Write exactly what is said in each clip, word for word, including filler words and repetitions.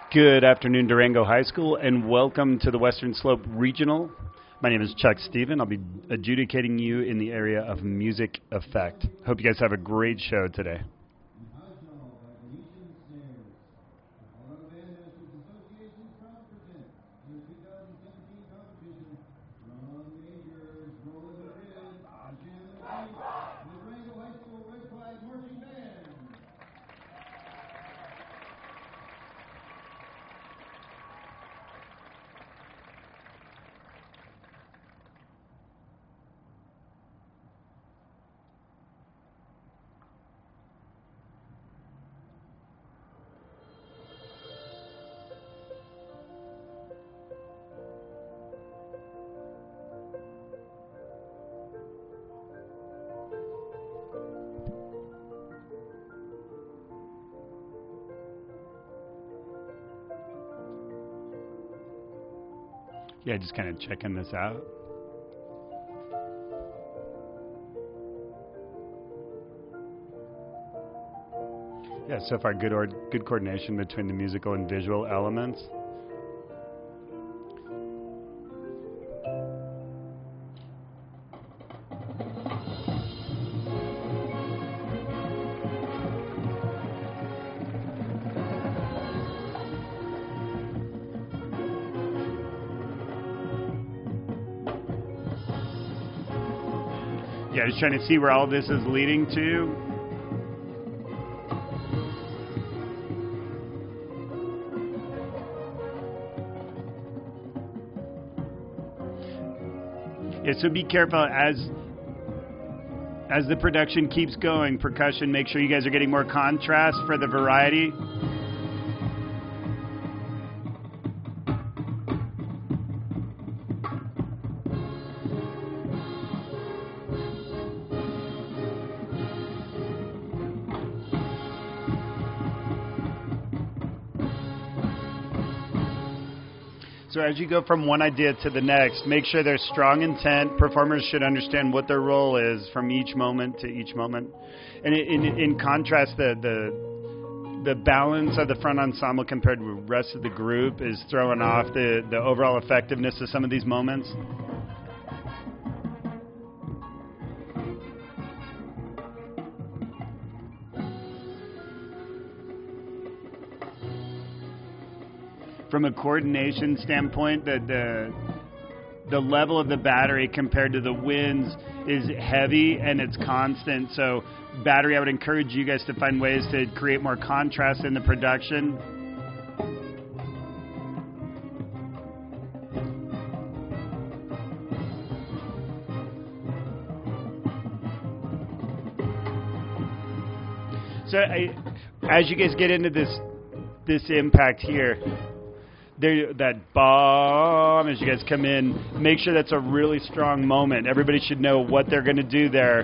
Good afternoon, Durango High School, and welcome to the Western Slope Regional. My name is Chuck Steven. I'll be adjudicating you in the area of music effect. Hope you guys have a great show today. Yeah, just kind of checking this out. Yeah, so far good or good coordination between the musical and visual elements. Yeah, just trying to see where all this is leading to. Yeah, so be careful as as the production keeps going. Percussion, make sure you guys are getting more contrast for the variety. So as you go from one idea to the next, make sure there's strong intent. Performers should understand what their role is from each moment to each moment. And in, in, in contrast, the, the the balance of the front ensemble compared to the rest of the group is throwing off the, the overall effectiveness of some of these moments. From a coordination standpoint, the, the the level of the battery compared to the winds is heavy and it's constant. So battery, I would encourage you guys to find ways to create more contrast in the production. So I, as you guys get into this this impact here, there, that bomb, as you guys come in, make sure that's a really strong moment. Everybody should know what they're going to do there.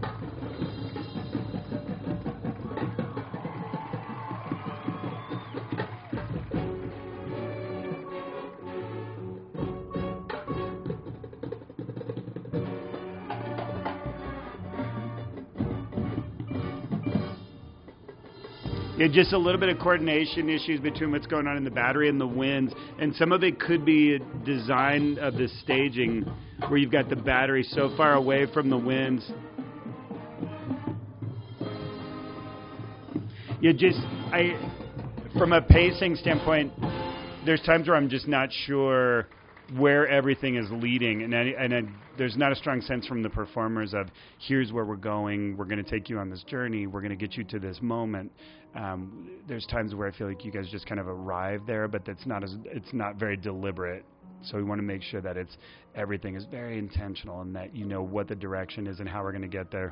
Yeah, just a little bit of coordination issues between what's going on in the battery and the winds. And some of it could be a design of the staging where you've got the battery so far away from the winds. Yeah, just, I, from a pacing standpoint, there's times where I'm just not sure where everything is leading. And, I, and I, there's not a strong sense from the performers of, here's where we're going, we're going to take you on this journey, we're going to get you to this moment. Um, there's times where I feel like you guys just kind of arrive there, but that's not as it's not very deliberate. So we want to make sure that it's everything is very intentional and that you know what the direction is and how we're going to get there.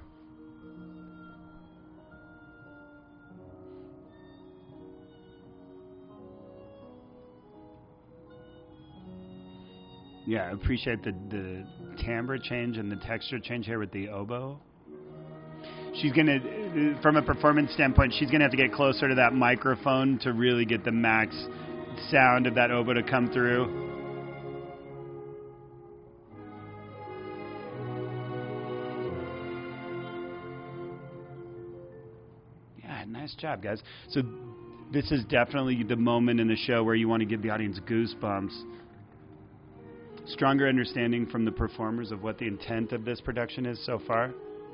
Yeah, I appreciate the, the timbre change and the texture change here with the oboe. She's going to, from a performance standpoint, she's going to have to get closer to that microphone to really get the max sound of that oboe to come through. Yeah, nice job, guys. So This is definitely the moment in the show where you want to give the audience goosebumps. Stronger understanding from the performers of what the intent of this production is so far.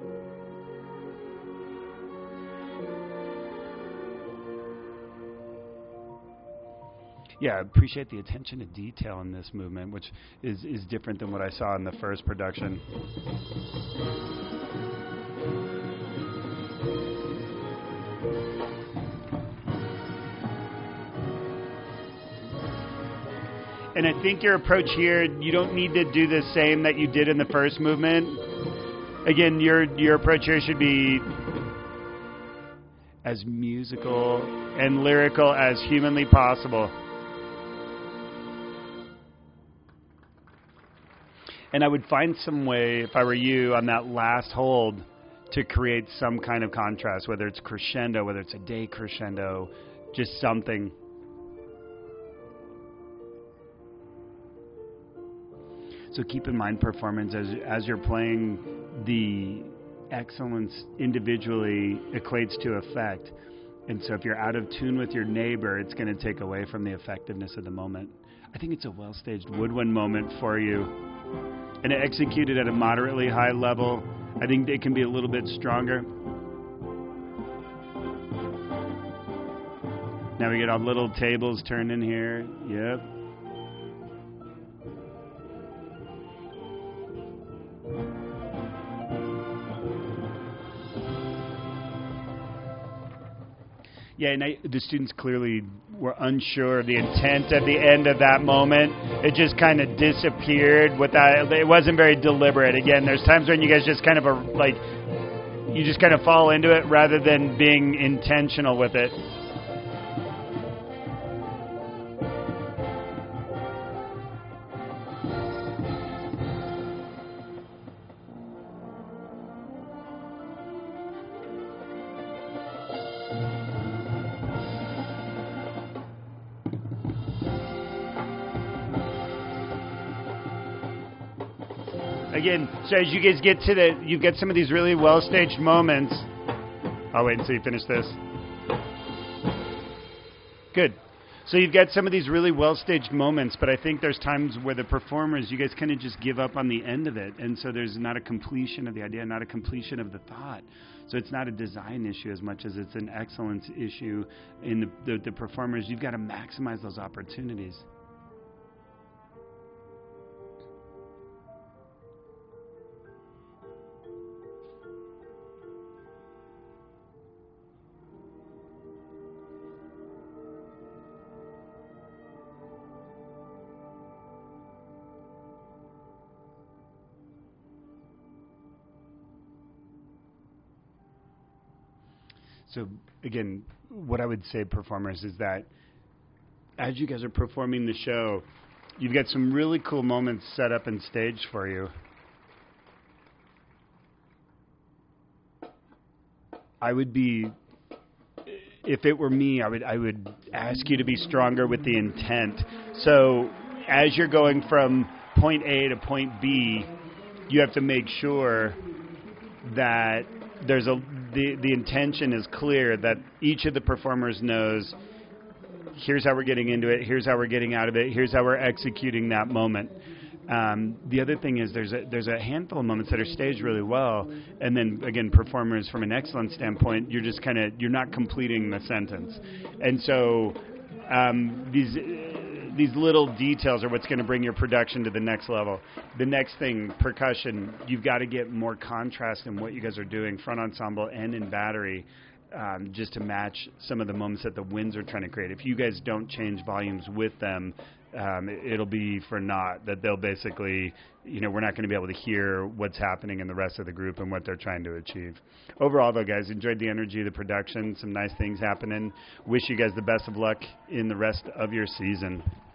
Yeah, I appreciate the attention to detail in this movement, which is, is different than what I saw in the first production. And I think your approach here, you don't need to do the same that you did in the first movement. Again, your your approach here should be as musical and lyrical as humanly possible. And I would find some way, if I were you, on that last hold to create some kind of contrast, whether it's crescendo, whether it's a decrescendo, just something. So keep in mind performance as as you're playing, the excellence individually equates to effect. And so if you're out of tune with your neighbor, it's going to take away from the effectiveness of the moment. I think it's a well-staged woodwind moment for you. And executed at a moderately high level, I think it can be a little bit stronger. Now we get our little tables turned in here. Yep. Yeah, and I, the students clearly were unsure of the intent at the end of that moment. It just kind of disappeared without, it wasn't very deliberate. Again, there's times when you guys just kind of are like, you just kind of fall into it rather than being intentional with it. Again, so as you guys get to the, you get some of these really well-staged moments. I'll wait until you finish this. Good. So you've got some of these really well-staged moments, but I think there's times where the performers, you guys kind of just give up on the end of it. And so there's not a completion of the idea, not a completion of the thought. So it's not a design issue as much as it's an excellence issue in the, the, the performers. You've got to maximize those opportunities. So again, what I would say, performers, is that as you guys are performing the show, you've got some really cool moments set up and staged for you. I would be, if it were me, I would I would ask you to be stronger with the intent. So as you're going from point A to point B, you have to make sure that there's a the, the intention is clear, that each of the performers knows, here's how we're getting into it, here's how we're getting out of it, here's how we're executing that moment. Um, the other thing is there's a there's a handful of moments that are staged really well, and then again, performers from an excellence standpoint, you're just kind of you're not completing the sentence, and so um, these. These little details are what's going to bring your production to the next level. The next thing, percussion, you've got to get more contrast in what you guys are doing, front ensemble and in battery, um, just to match some of the moments that the winds are trying to create. If you guys don't change volumes with them, um, it'll be for naught, that they'll basically, you know, we're not going to be able to hear what's happening in the rest of the group and what they're trying to achieve. Overall, though, guys, enjoyed the energy of the production, some nice things happening. Wish you guys the best of luck in the rest of your season.